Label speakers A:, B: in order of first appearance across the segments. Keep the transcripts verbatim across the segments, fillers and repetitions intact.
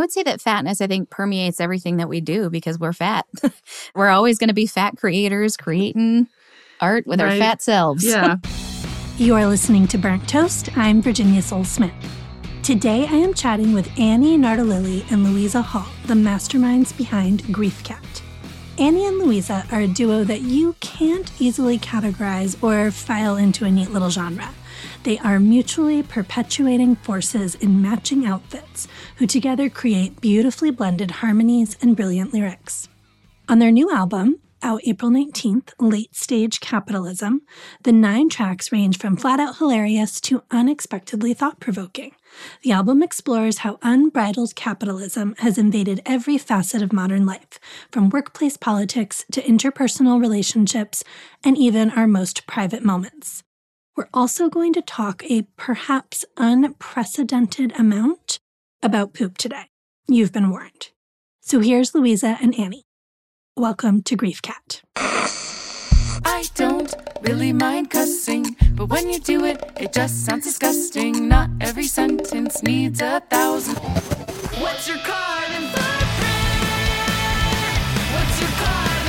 A: would say that fatness, I think, permeates everything that we do because we're fat. We're always going to be fat creators creating art with right. our fat selves.
B: Yeah.
C: You are listening to Burnt Toast. I'm Virginia Soul-Smith. Today, I am chatting with Annie Nardolili and Louisa Hall, the masterminds behind Grief Cat. Annie and Louisa are a duo that you can't easily categorize or file into a neat little genre. They are mutually perpetuating forces in matching outfits, who together create beautifully blended harmonies and brilliant lyrics. On their new album, out April nineteenth, Late Stage Capitalism, the nine tracks range from flat-out hilarious to unexpectedly thought-provoking. The album explores how unbridled capitalism has invaded every facet of modern life, from workplace politics to interpersonal relationships and even our most private moments. We're also going to talk a perhaps unprecedented amount about poop today. You've been warned. So here's Louisa and Annie. Welcome to Grief Cat.
D: I don't really mind cussing, but when you do it, it just sounds disgusting. Not every sentence needs a thousand. What's your carbon footprint? What's your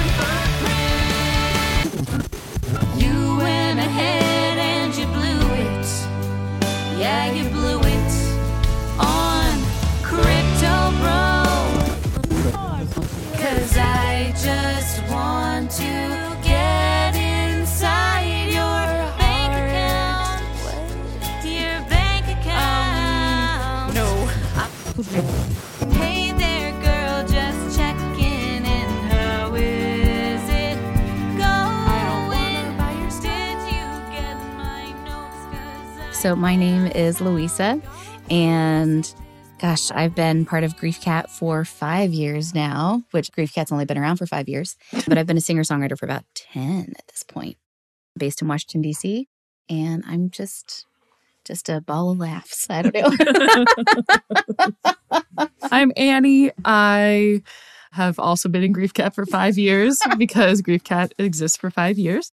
D: carbon footprint? You went ahead and you blew it. Yeah, you blew it on Crypto Bro. Cause I just want to get inside your bank account. Your bank account. Um, no. Hey there, girl, just checking in. How is it going? Did you get my notes? 'Cause I
A: So my name is Louisa, and gosh, I've been part of Grief Cat for five years now, which Grief Cat's only been around for five years. But I've been a singer-songwriter for about ten at this point, based in Washington, D C. And I'm just just a ball of laughs. I don't
B: know. I'm Annie. I have also been in Grief Cat for five years because Grief Cat exists for five years.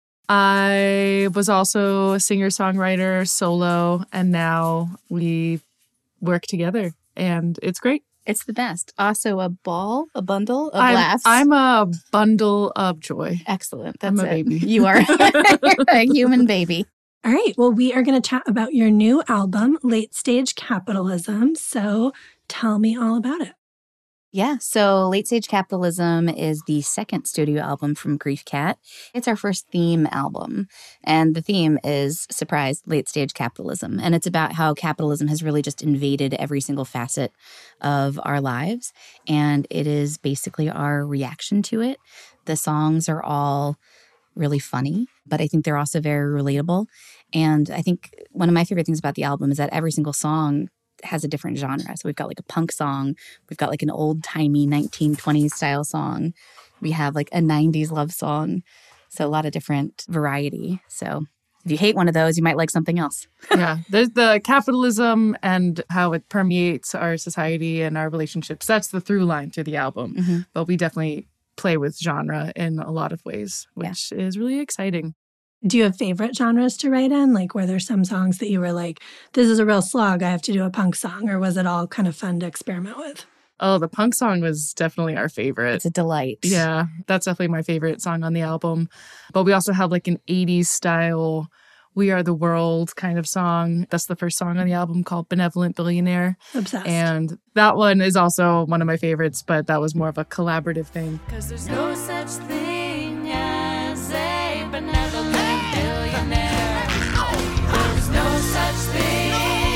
B: I was also a singer-songwriter, solo, and now we work together. And it's great.
A: It's the best. Also a ball, a bundle of
B: I'm,
A: laughs.
B: I'm a bundle of joy.
A: Excellent. That's
B: I'm a
A: it.
B: baby.
A: You are You're a human baby.
C: All right. Well, we are going to chat about your new album, Late Stage Capitalism. So tell me all about it.
A: Yeah, so Late Stage Capitalism is the second studio album from Grief Cat. It's our first theme album, and the theme is, surprise, late stage capitalism. And it's about how capitalism has really just invaded every single facet of our lives, and it is basically our reaction to it. The songs are all really funny, but I think they're also very relatable. And I think one of my favorite things about the album is that every single song has a different genre. So we've got like a punk song. We've got like an old-timey nineteen twenties style song. We have like a nineties love song. So a lot of different variety. So if you hate one of those, you might like something else.
B: Yeah. There's the capitalism and how it permeates our society and our relationships. That's the through line through the album.
A: Mm-hmm.
B: But we definitely play with genre in a lot of ways, which yeah. is really exciting.
C: Do you have favorite genres to write in? Like, were there some songs that you were like, this is a real slog, I have to do a punk song? Or was it all kind of fun to experiment with?
B: Oh, the punk song was definitely our favorite.
A: It's a delight.
B: Yeah, that's definitely my favorite song on the album. But we also have like an eighties style We Are the World kind of song. That's the first song on the album, called Benevolent Billionaire.
C: Obsessed.
B: And that one is also one of my favorites, but that was more of a collaborative thing.
D: Because there's no such thing as a benevolent billionaire. There's no such thing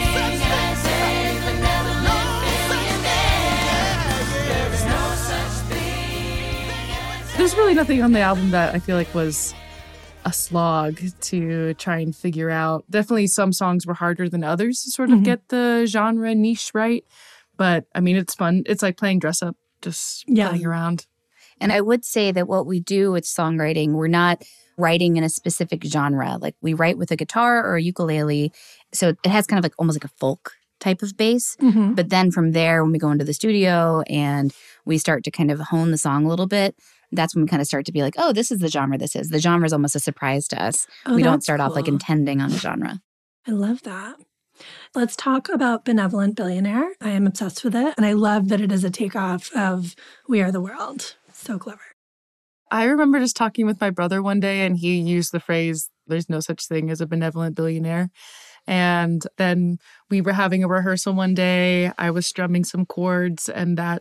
D: as a benevolent billionaire. There's no such thing as
B: There's really nothing on the album that I feel like was a slog to try and figure out. Definitely some songs were harder than others to sort of mm-hmm. get the genre niche right. But I mean, it's fun. It's like playing dress up, just yeah. playing around.
A: And I would say that what we do with songwriting, we're not writing in a specific genre. Like we write with a guitar or a ukulele. So it has kind of like almost like a folk type of bass.
C: Mm-hmm.
A: But then from there, when we go into the studio and we start to kind of hone the song a little bit, that's when we kind of start to be like, oh, this is the genre this is. The genre is almost a surprise to us.
C: Oh,
A: we don't start
C: cool.
A: off like intending on a genre.
C: I love that. Let's talk about Benevolent Billionaire. I am obsessed with it, and I love that it is a takeoff of We Are the World. So clever.
B: I remember just talking with my brother one day, and he used the phrase, there's no such thing as a benevolent billionaire. And then we were having a rehearsal one day. I was strumming some chords, and that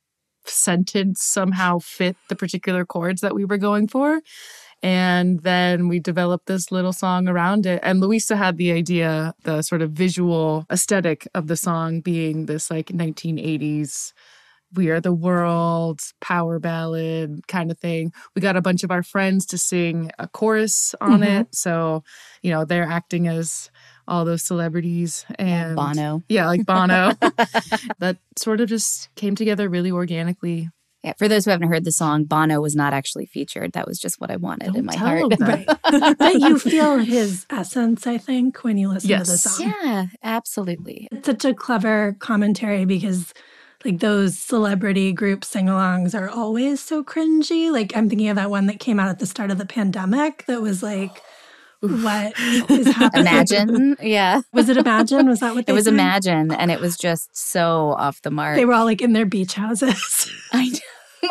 B: sentence somehow fit the particular chords that we were going for. And then we developed this little song around it. And Louisa had the idea, the sort of visual aesthetic of the song being this like nineteen eighties We Are the World power ballad kind of thing. We got a bunch of our friends to sing a chorus on mm-hmm. it. So, you know, they're acting as all those celebrities. And
A: Bono.
B: Yeah, like Bono. That sort of just came together really organically.
A: Yeah, for those who haven't heard the song, Bono was not actually featured. That was just what I wanted
B: Don't
A: in my
B: tell
A: heart.
B: them.
C: Right. But you feel his essence, I think, when you listen
B: yes.
C: to the song.
A: Yeah, absolutely.
C: It's such a clever commentary because like those celebrity group sing-alongs are always so cringy. Like I'm thinking of that one that came out at the start of the pandemic that was like, what is happening?
A: Imagine, yeah.
C: Was it Imagine? Was that what they
A: It was
C: sang?
A: Imagine, and it was just so off the mark.
C: They were all like in their beach houses.
A: I know.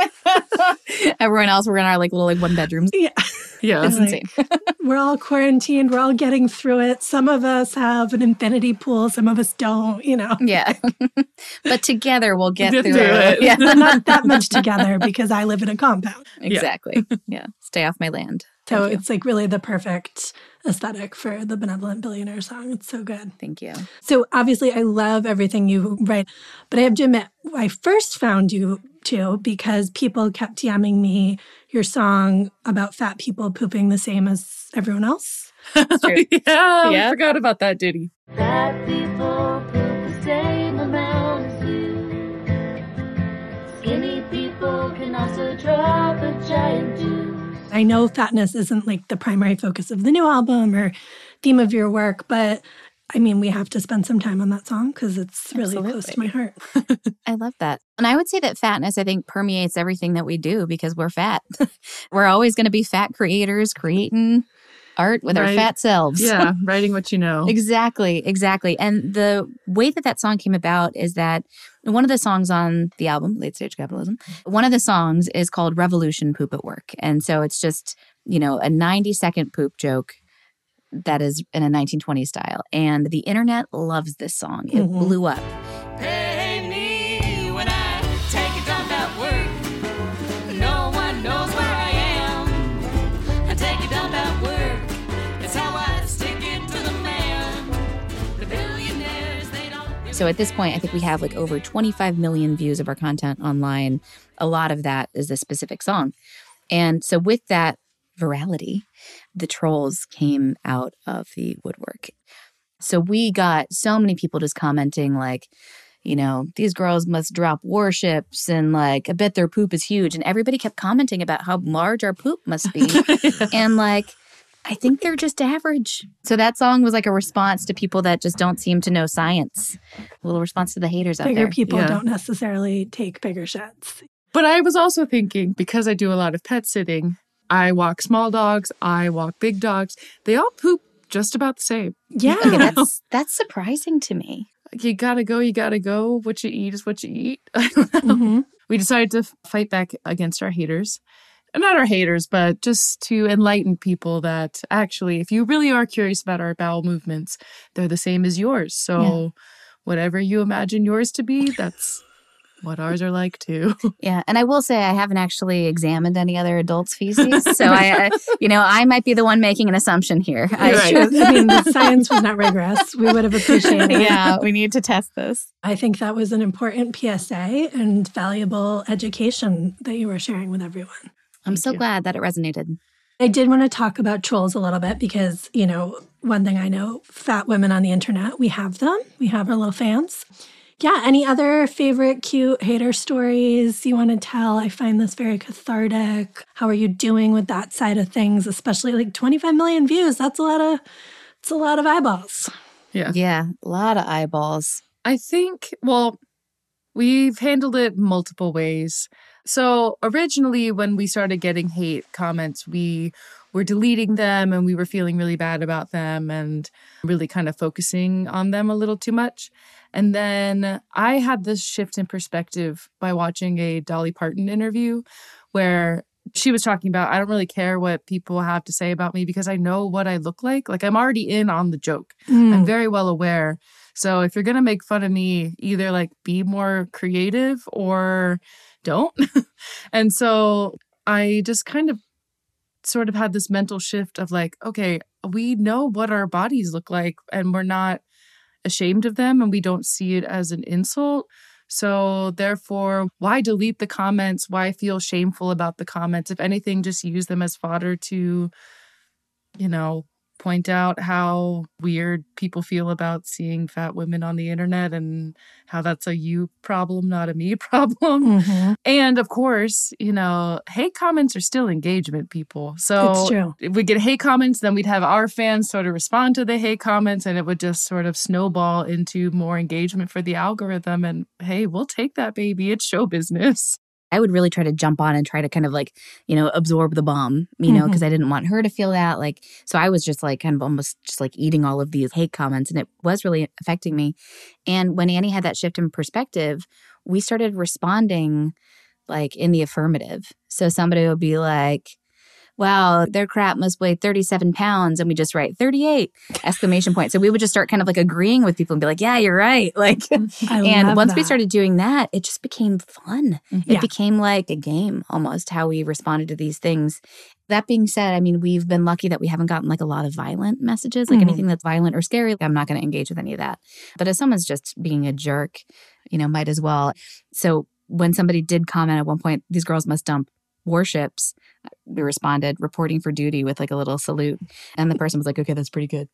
A: Everyone else were in our like little like one bedrooms.
C: Yeah.
B: Yeah.
A: It's
C: like,
A: insane.
C: We're all quarantined. We're all getting through it. Some of us have an infinity pool. Some of us don't, you know.
A: Yeah. But together we'll get,
B: Get
A: through,
B: through
A: it.
B: it.
A: Yeah.
C: We're not that much together because I live in a compound.
A: Exactly. Yeah. yeah. Stay off my land.
C: So
A: Thank you.
C: it's like really the perfect aesthetic for the Benevolent Billionaire song. It's so good.
A: Thank you.
C: So obviously I love everything you write, but I have to admit, I first found you too because people kept DMing me your song about fat people pooping the same as everyone else.
A: It's true.
B: yeah,
A: Yeah.
B: I forgot about that ditty.
E: Fat people poop the same amount as you. Skinny people can also drop a giant juice.
C: I know fatness isn't like the primary focus of the new album or theme of your work, but I mean, we have to spend some time on that song because it's really
A: Absolutely.
C: close to my heart.
A: I love that. And I would say that fatness, I think, permeates everything that we do because we're fat. We're always going to be fat creators creating art with
B: Right.
A: our fat selves.
B: Yeah, writing what you know.
A: Exactly, exactly. And the way that that song came about is that one of the songs on the album, Late Stage Capitalism, one of the songs is called Revolution Poop at Work. And so it's just, you know, a ninety second poop joke that is in a nineteen twenties style. And the internet loves this song. It
C: Mhm.
A: blew up.
D: Pay me when I take a dump at work. No one knows where I am. I take a dump at work. It's how I stick it to the man. The billionaires, they don't really
A: So at this point, I think we have like over twenty-five million views of our content online. A lot of that is this specific song. And so with that virality, the trolls came out of the woodwork. So we got so many people just commenting like, you know, these girls must drop warships and like, I bet their poop is huge. And everybody kept commenting about how large our poop must be. And like, I think they're just average. So that song was like a response to people that just don't seem to know science. A little response to the haters out
C: Bigger
A: there.
C: people
B: Yeah.
C: don't necessarily take bigger shits.
B: But I was also thinking, because I do a lot of pet sitting, I walk small dogs, I walk big dogs. They all poop just about the same.
C: Yeah.
A: Okay, that's that's surprising to me.
B: You gotta go, you gotta go. What you eat is what you eat. I don't know.
C: Mhm.
B: We decided to f- fight back against our haters. Not our haters, but just to enlighten people that actually, if you really are curious about our bowel movements, they're the same as yours. So whatever you imagine yours to be, that's what ours are like too.
A: Yeah, and I will say I haven't actually examined any other adults' feces, so I, I, you know, I might be the one making an assumption here. I
B: Right.
A: should-
C: I mean, the science was not rigorous. We would have appreciated it.
A: yeah, we need to test this.
C: I think that was an important P S A and valuable education that you were sharing with everyone.
A: I'm so
B: you.
A: glad that it resonated.
C: I did want to talk about trolls a little bit because, you know, one thing I know, fat women on the internet, we have them. We have our little fans. Yeah, any other favorite cute hater stories you want to tell? I find this very cathartic. How are you doing with that side of things, especially like twenty-five million views? That's a lot of it's a lot of eyeballs.
B: Yeah.
A: Yeah, a lot of eyeballs.
B: I think, well, We've handled it multiple ways. So originally, when we started getting hate comments, we were deleting them and we were feeling really bad about them and really kind of focusing on them a little too much. And then I had this shift in perspective by watching a Dolly Parton interview where she was talking about, I don't really care what people have to say about me because I know what I look like. Like, I'm already in on the joke.
C: Mm.
B: I'm very well aware. So if you're going to make fun of me, either like be more creative or don't. And so I just kind of sort of had this mental shift of like, okay, we know what our bodies look like and we're not ashamed of them and we don't see it as an insult. So therefore, why delete the comments? Why feel shameful about the comments? If anything, just use them as fodder to, you know, point out how weird people feel about seeing fat women on the internet and how that's a you problem, not a me problem.
C: Mm-hmm.
B: And of course, you know, hate comments are still engagement, people. So
C: It's true.
B: if we get hate comments, then we'd have our fans sort of respond to the hate comments and it would just sort of snowball into more engagement for the algorithm. And hey, we'll take that, baby. It's show business.
A: I would really try to jump on and try to kind of like, you know, absorb the bomb, you know, because
C: Mhm.
A: I didn't want her to feel that. Like, so I was just like kind of almost just like eating all of these hate comments and it was really affecting me. And when Annie had that shift in perspective, we started responding like in the affirmative. So somebody would be like, wow, their crap must weigh thirty-seven pounds. And we just write thirty-eight exclamation point. So we would just start kind of like agreeing with people and be like, yeah, you're right. Like,
C: I
A: and
C: love
A: once we
C: that.
A: started doing that, it just became fun. It
C: Yeah.
A: became like a game almost how we responded to these things. That being said, I mean, we've been lucky that we haven't gotten like a lot of violent messages, like
C: Mhm.
A: anything that's violent or scary. I'm not going to engage with any of that. But if someone's just being a jerk, you know, might as well. So when somebody did comment at one point, these girls must dump warships, we responded, reporting for duty with like a little salute. And the person was like, okay, that's pretty good.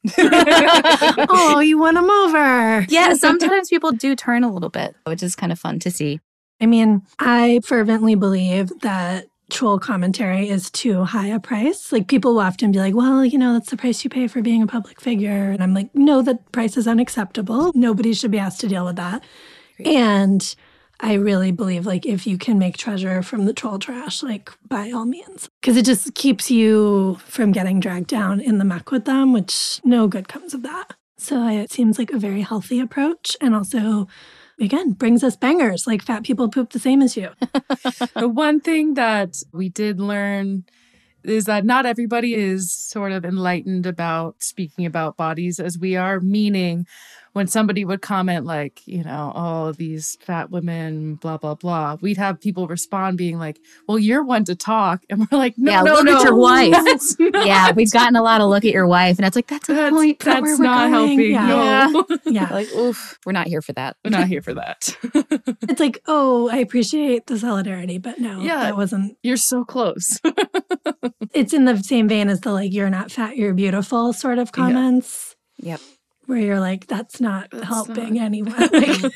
C: Oh, you won them over.
A: Yeah, sometimes people do turn a little bit, which is kind of fun to see.
C: I mean, I fervently believe that troll commentary is too high a price. Like, people will often be like, well, you know, that's the price you pay for being a public figure. And I'm like, no, that price is unacceptable. Nobody should be asked to deal with that. And I really believe, like, if you can make treasure from the troll trash, like, by all means. Because it just keeps you from getting dragged down in the muck with them, which no good comes of that. So it seems like a very healthy approach. And also, again, brings us bangers. Like, fat people poop the same as you.
B: The one thing that we did learn is that not everybody is sort of enlightened about speaking about bodies as we are, meaning when somebody would comment like, you know, oh, these fat women, blah, blah, blah, we'd have people respond being like, well, you're one to talk. And we're like, no,
A: Yeah,
B: no,
A: look
B: no.
A: at your wife.
B: That's not,
A: Yeah, we've gotten a lot of look at your wife. And it's like, that's a
B: that's,
A: point.
C: That's where
B: that's
C: we're
B: not
C: going.
B: helping.
C: Yeah.
B: No,
C: Yeah.
A: Like, oof, we're not here for that.
B: we're not here for that.
C: It's like, oh, I appreciate the solidarity, but no,
B: Yeah.
C: that wasn't.
B: You're so close.
C: It's in the same vein as the like, you're not fat, you're beautiful sort of comments.
A: Yep.
C: Where you're like, that's not
B: That's
C: helping
B: not-
C: anyone. Like,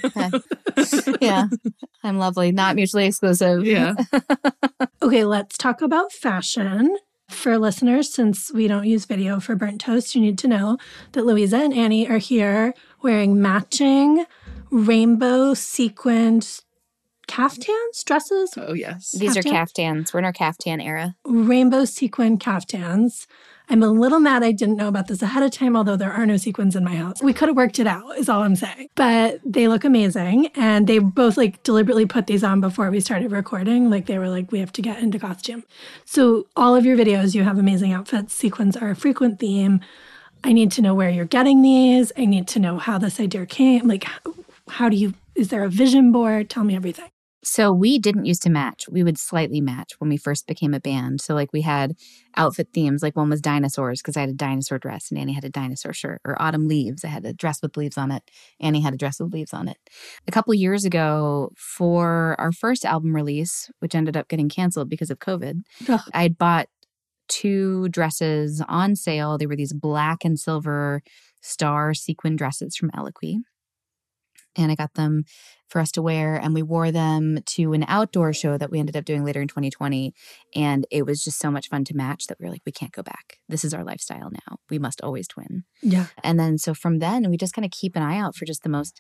A: Yeah, I'm lovely. Not mutually exclusive.
B: Yeah.
C: okay, let's talk about fashion. For listeners, since we don't use video for Burnt Toast, you need to know that Louisa and Annie are here wearing matching rainbow sequined caftans, dresses,
B: Oh, yes.
A: These are
C: Caftan?
A: caftans. We're in our caftan era.
C: rainbow sequin caftans. I'm a little mad I didn't know about this ahead of time, although there are no sequins in my house. We could have worked it out, is all I'm saying. But they look amazing. And they both like deliberately put these on before we started recording. Like they were like, we have to get into costume. So all of your videos, you have amazing outfits. Sequins are a frequent theme. I need to know where you're getting these. I need to know how this idea came. Like, how, how do you, is there a vision board? Tell me everything.
A: So we didn't used to match. We would slightly match when we first became a band. So like we had outfit themes. Like one was dinosaurs because I had a dinosaur dress and Annie had a dinosaur shirt. Or autumn leaves. I had a dress with leaves on it. Annie had a dress with leaves on it. A couple years ago for our first album release, which ended up getting canceled because of COVID,
C: Ugh.
A: I had bought two dresses on sale. They were these black and silver star sequin dresses from Eloquy. And I got them for us to wear, and we wore them to an outdoor show that we ended up doing later in twenty twenty. And it was just so much fun to match that we were like, we can't go back. This is our lifestyle now. We must always twin.
C: Yeah.
A: And then so from then, we just kind of keep an eye out for just the most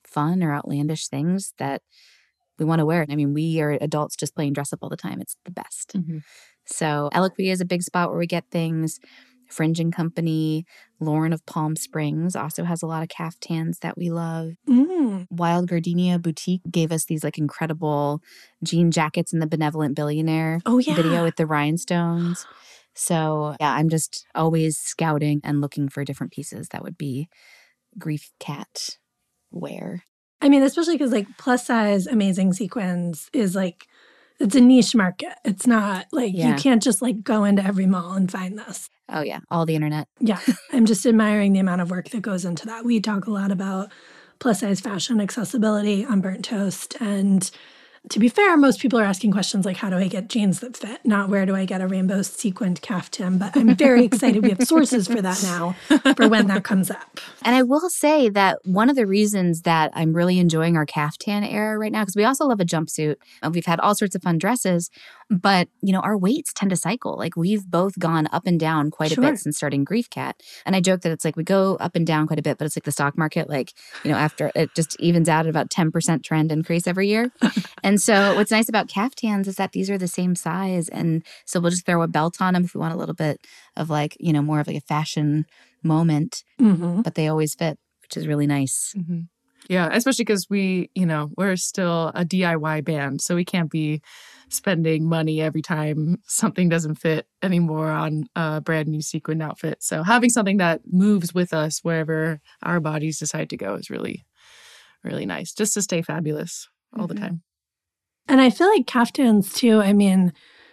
A: fun or outlandish things that we want to wear. I mean, we are adults just playing dress up all the time. It's the best.
B: Mm-hmm.
A: So Eloquy is a big spot where we get things. Fringe and Company, Lauren of Palm Springs also has a lot of caftans that we love.
C: Mm.
A: Wild Gardenia Boutique gave us these like incredible jean jackets in the Benevolent Billionaire
C: Oh, yeah.
A: video with the rhinestones. So yeah, I'm just always scouting and looking for different pieces that would be Grief Cat wear.
C: I mean, especially because like plus size amazing sequins is like, it's a niche market. It's not like
A: Yeah.
C: you can't just like go into every mall and find this.
A: Oh yeah, all the internet.
C: Yeah. I'm just admiring the amount of work that goes into that. We talk a lot about plus size fashion accessibility on Burnt Toast. And to be fair, most people are asking questions like, how do I get jeans that fit? Not where do I get a rainbow sequined caftan? But I'm very excited we have sources for that now for when that comes up.
A: And I will say that one of the reasons that I'm really enjoying our caftan era right now, because we also love a jumpsuit. And we've had all sorts of fun dresses, but you know, our weights tend to cycle. Like we've both gone up and down quite
C: Sure.
A: a bit since starting Grief Cat. And I joke that it's like we go up and down quite a bit, but it's like the stock market, like, you know, after it just evens out at about ten percent trend increase every year. And so what's nice about caftans is that these are the same size. And so we'll just throw a belt on them if we want a little bit of like, you know, more of like a fashion moment,
C: Mm-hmm.
A: but they always fit, which is really nice.
B: Mm-hmm. Yeah, especially because we, you know, we're still a D I Y band, so we can't be spending money every time something doesn't fit anymore on a brand new sequin outfit. So having something that moves with us wherever our bodies decide to go is really, really nice, just to stay fabulous all
A: Mm-hmm.
B: the time.
C: And I feel like caftans too, I mean,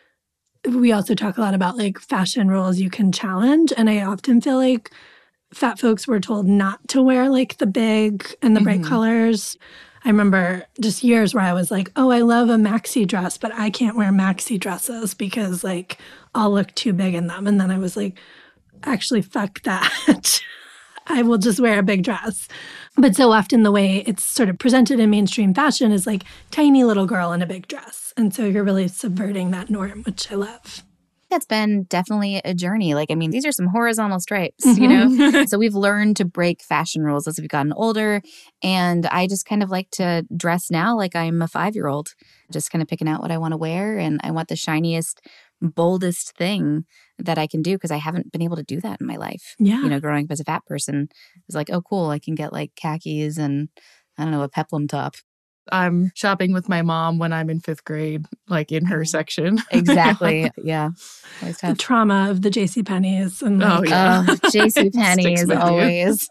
C: we also talk a lot about like fashion rules you can challenge. And I often feel like fat folks were told not to wear like the big and the bright
B: Mhm.
C: colors. I remember just years where I was like, oh, I love a maxi dress, but I can't wear maxi dresses because like I'll look too big in them. And then I was like, actually, fuck that. I will just wear a big dress. But so often the way it's sort of presented in mainstream fashion is like tiny little girl in a big dress. And so you're really subverting that norm, which I love.
A: That's been definitely a journey. Like, I mean, these are some horizontal stripes, you know? So we've learned to break fashion rules as we've gotten older. And I just kind of like to dress now like I'm a five-year-old, just kind of picking out what I want to wear. And I want the shiniest, boldest thing that I can do because I haven't been able to do that in my life.
C: Yeah.
A: You know, growing up as a fat person, it's like, oh, cool, I can get like khakis and, I don't know, a peplum top.
B: I'm shopping with my mom when I'm in fifth grade, like in her section.
A: Exactly. Yeah. Always
C: The
A: tough.
C: trauma of the JCPenney's. And
B: Oh,
C: like,
B: yeah.
A: Oh, J C Penney
B: Sticks
A: is
B: with you.
A: always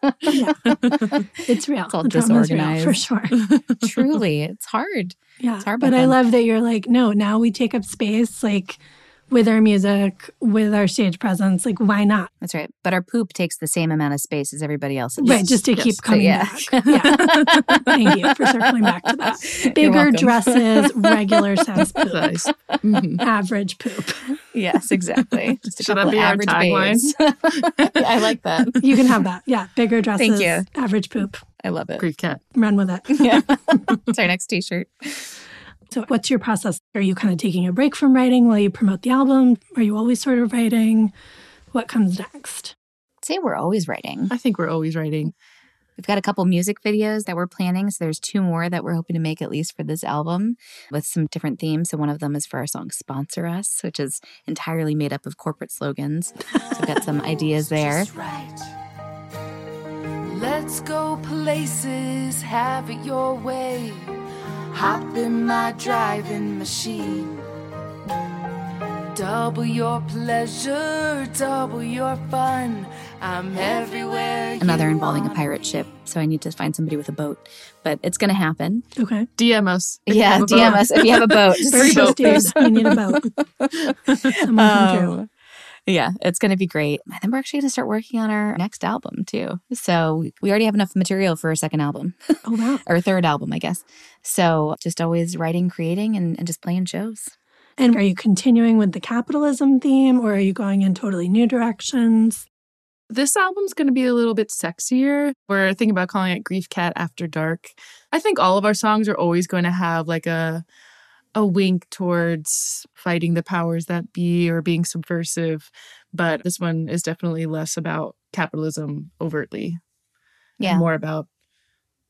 C: it's real.
A: It's all
C: The trauma is real,
A: disorganized.
C: for sure.
A: truly, it's hard.
C: Yeah.
A: It's hard
C: but
A: back
C: I
A: then.
C: love that you're like, no, now we take up space like with our music, with our stage presence. Like, why not?
A: That's right. But our poop takes the same amount of space as everybty else's.
C: Right, just to
B: yes.
C: keep
B: So,
C: coming
A: yeah.
C: back. Yeah. Thank you for circling back to that. Bigger
A: welcome.
C: dresses, regular size poop,
B: Nice. Mhm.
C: average poop.
A: Yes, exactly. Just a
B: Should that
A: couple
B: be our
A: average
B: tagline?
A: babes. Yeah, I like that.
C: You can have that. Yeah, bigger dresses,
A: Thank you.
C: average poop.
A: I love it.
B: Grief Cat.
C: Run with it.
A: Yeah. It's our next t-shirt.
C: So what's your process? Are you kind of taking a break from writing while you promote the album? Are you always sort of writing? What comes next?
A: I'd say we're always writing.
B: I think we're always writing.
A: We've got a couple music videos that we're planning. So there's two more that we're hoping to make at least for this album with some different themes. So one of them is for our song Sponsor Us, which is entirely made up of corporate slogans. So I've got some ideas there.
D: Just right. Let's go places, have it your way. Hop in my driving machine. Double your pleasure, double your fun. I'm everywhere.
A: Another
D: you
A: involving a
D: want
A: pirate
D: me.
A: ship. So I need to find somebody with a boat. But it's going to happen.
C: Okay.
B: D M us. if you
A: Yeah,
B: have a
A: D M
B: boat.
A: us if you have a boat. Just
C: Very
B: Free boat,
C: toasties. You need a boat. Someone come through.
A: Um, yeah, it's going to be great. And then we're actually going to start working on our next album too. So we already have enough material for a second album
C: Oh, wow.
A: or a third album, I guess. So just always writing, creating, and, and just playing shows.
C: And are you continuing with the capitalism theme or are you going in totally new directions?
B: This album's going to be a little bit sexier. We're thinking about calling it Grief Cat After Dark. I think all of our songs are always going to have like a a wink towards fighting the powers that be or being subversive. But this one is definitely less about capitalism overtly.
A: Yeah.
B: And more about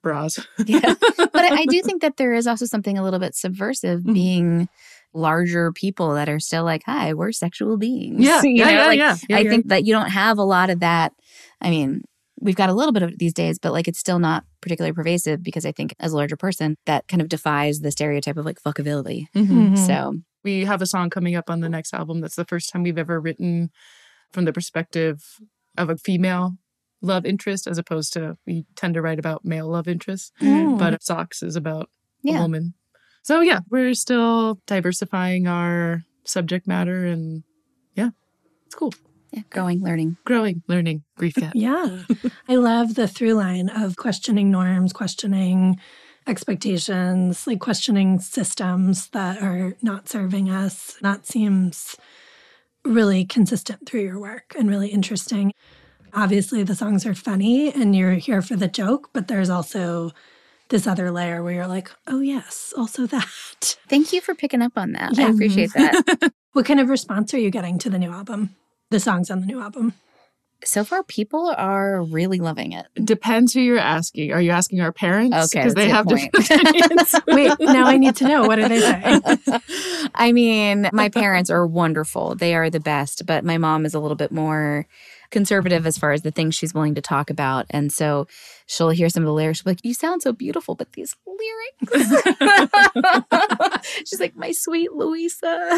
B: bras.
A: Yeah. But I, I do think that there is also something a little bit subversive
B: Mhm.
A: being larger people that are still like, hi, we're sexual beings.
B: Yeah,
A: You
B: yeah,
A: know,
B: yeah,
A: like,
B: yeah, yeah,
A: I
B: yeah.
A: think that you don't have a lot of that. I mean, we've got a little bit of it these days, but like it's still not particularly pervasive because I think as a larger person, that kind of defies the stereotype of like fuckability.
B: Mhm.
C: Mhm.
A: So
B: We have a song coming up on the next album. That's the first time we've ever written from the perspective of a female love interest, as opposed to we tend to write about male love interests.
C: Mm.
B: But Socks is about
A: yeah.
B: a woman. So yeah, we're still diversifying our subject matter, and yeah, it's cool.
A: Yeah. Growing, learning.
B: Growing, learning, Grief Cat.
C: Yeah. I love the through line of questioning norms, questioning expectations, like questioning systems that are not serving us. That seems really consistent through your work and really interesting. Obviously, the songs are funny and you're here for the joke, but there's also this other layer where you're like, oh, yes, also that.
A: Thank you for picking up on that.
C: Yeah.
A: I appreciate that.
C: What kind of response are you getting to the new album? The songs on the new album?
A: So far, people are really loving it.
B: Depends who you're asking. Are you asking our parents?
A: Okay,
B: Because they have
A: that's a good
B: different opinions.
C: Wait, now I need to know. What do they say?
A: I mean, my parents are wonderful. They are the best, but my mom is a little bit more conservative as far as the things she's willing to talk about. And so she'll hear some of the lyrics. She'll be like, you sound so beautiful, but these lyrics. She's like, my sweet Louisa.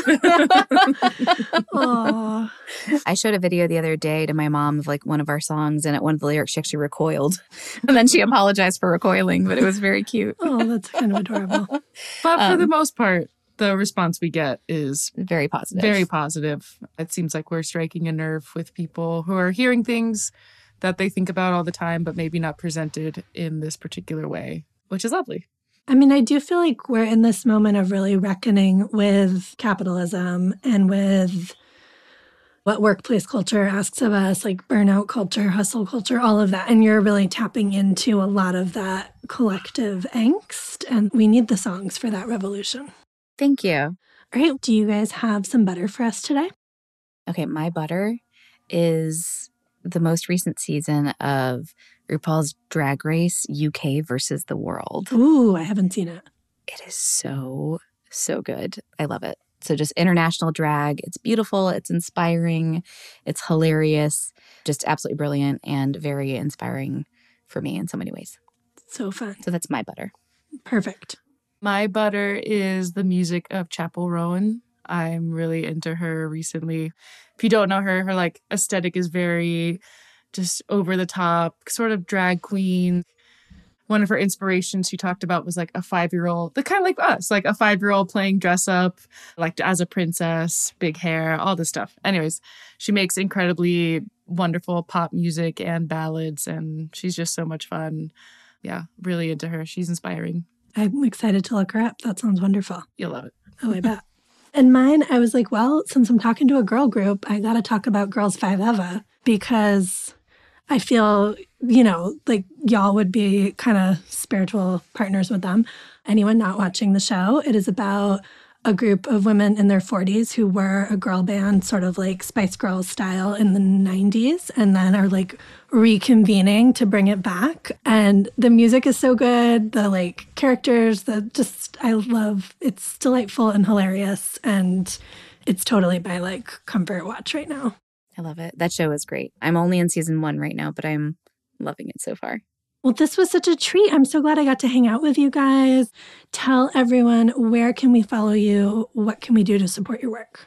C: Aw.
A: I showed a video the other day to my mom of like one of our songs, and at one of the lyrics, she actually recoiled. And then she apologized for recoiling, but it was very cute.
C: Oh, that's kind of adorable.
B: But for
A: Um,
B: the most part, the response we get is
A: Very positive.
B: very positive. It seems like we're striking a nerve with people who are hearing things that they think about all the time, but maybe not presented in this particular way, which is lovely.
C: I mean, I do feel like we're in this moment of really reckoning with capitalism and with what workplace culture asks of us, like burnout culture, hustle culture, all of that. And you're really tapping into a lot of that collective angst. And we need the songs for that revolution.
A: Thank you.
C: All right. Do you guys have some butter for us today?
A: Okay, my butter is the most recent season of RuPaul's Drag Race U K versus the world.
C: Ooh, I haven't seen it.
A: It is so, so good. I love it. So just international drag. It's beautiful. It's inspiring. It's hilarious. Just absolutely brilliant and very inspiring for me in so many ways.
C: So fun.
A: So that's my butter.
C: Perfect.
B: My butter is the music of Chapel Rowan. I'm really into her recently. If you don't know her, her like aesthetic is very just over the top, sort of drag queen. One of her inspirations she talked about was like a five-year-old, the kind of like us, like a five-year-old playing dress up, like as a princess, big hair, all this stuff. Anyways, she makes incredibly wonderful pop music and ballads, and she's just so much fun. Yeah, really into her. She's inspiring.
C: I'm excited to look her up. That sounds wonderful.
B: You'll love it.
C: Oh, I bet. And mine, I was like, well, since I'm talking to a girl group, I got to talk about Girls Five Eva because I feel, you know, like y'all would be kind of spiritual partners with them. Anyone not watching the show, it is about a group of women in their forties who were a girl band, sort of like Spice Girls style in the nineties, and then are like reconvening to bring it back. And the music is so good. The like characters, the just, I love, it's delightful and hilarious. And it's totally my like comfort watch right now.
A: I love it. That show is great. I'm only in season one right now, but I'm loving it so far.
C: Well, this was such a treat. I'm so glad I got to hang out with you guys. Tell everyone, where can we follow you? What can we do to support your work?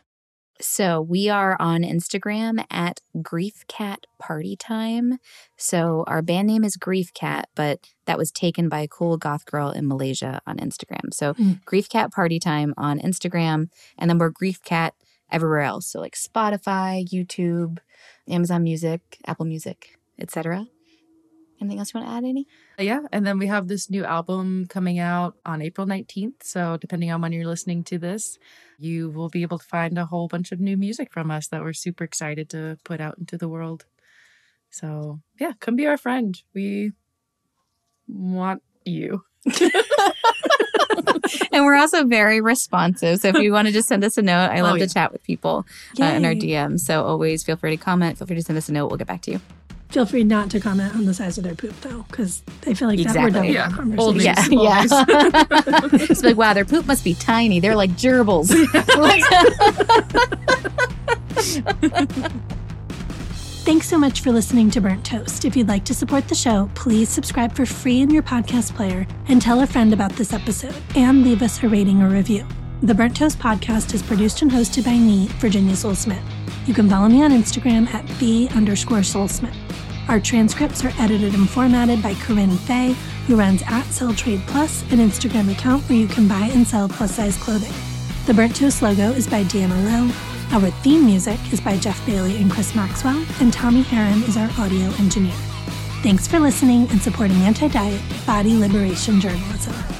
A: So we are on Instagram at Grief Cat Party Time. So our band name is Grief Cat, but that was taken by a cool goth girl in Malaysia on Instagram. So
C: Mm.
A: Grief Cat Party Time on Instagram, and then we're Grief Cat everywhere else. So like Spotify, YouTube, Amazon Music, Apple Music, et cetera. Anything else you want to add, Annie?
B: Yeah, and then we have this new album coming out on April nineteenth. So depending on when you're listening to this, you will be able to find a whole bunch of new music from us that we're super excited to put out into the world. So yeah, come be our friend. We want you.
A: And we're also very responsive. So if you want to just send us a note, I love
B: Oh, yeah.
A: to chat with people uh, in our
C: Yay.
A: D Ms. So always feel free to comment. Feel free to send us a note. We'll get back to you.
C: Feel free not to comment on the size of their poop, though, because I feel like
A: Exactly.
C: that we're done
B: Yeah.
C: with that
B: Old
C: conversation.
B: news.
A: Yeah,
B: Always.
A: yeah. It's like, wow, their poop must be tiny. They're like gerbils.
C: Thanks so much for listening to Burnt Toast. If you'd like to support the show, please subscribe for free in your podcast player and tell a friend about this episode and leave us a rating or review. The Burnt Toast podcast is produced and hosted by me, Virginia Soul-Smith. You can follow me on Instagram at the underscore Soul-Smith. Our transcripts are edited and formatted by Corinne Fay, who runs at Sell Trade Plus, an Instagram account where you can buy and sell plus-size clothing. The Burnt Toast logo is by Deanna Lowe. Our theme music is by Jeff Bailey and Chris Maxwell, and Tommy Heron is our audio engineer. Thanks for listening and supporting anti-diet, body liberation journalism.